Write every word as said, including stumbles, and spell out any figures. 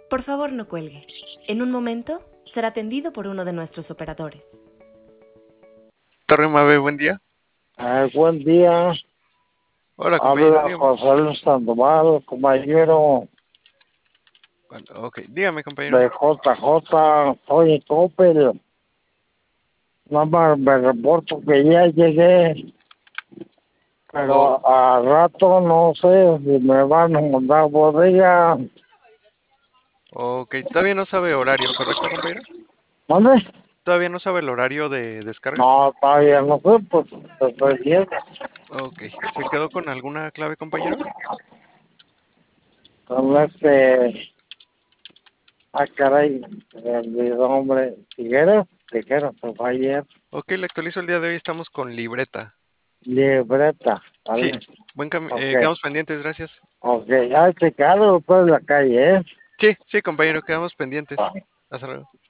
Por favor, no cuelgue. En un momento será atendido por uno de nuestros operadores. Torre Mave, buen día. Eh, buen día, Hola, compañero, habla dígame. José Luis Sandoval, compañero Bueno, ok, dígame, compañero. de J J, soy Coppel. Nada más me reporto que ya llegué, Oh, pero a rato no sé si me van a mandar bodega. ok, todavía no sabe horario, ¿correcto, compañero? ¿Dónde? ¿Todavía no sabe el horario de descarga? No, todavía no sé, pues estoy viendo. Ok, ¿se quedó con alguna clave, compañero? Con este, ah, caray, el hombre, Figueres, Figueres, se fue ayer, Ok, le actualizo el día de hoy, estamos con libreta. libreta, Sí, ¿vale? buen cami- Ok, eh, quedamos pendientes, gracias. ok, ya checaron después de la calle, ¿eh? Sí, sí, compañero, quedamos pendientes. Hasta luego.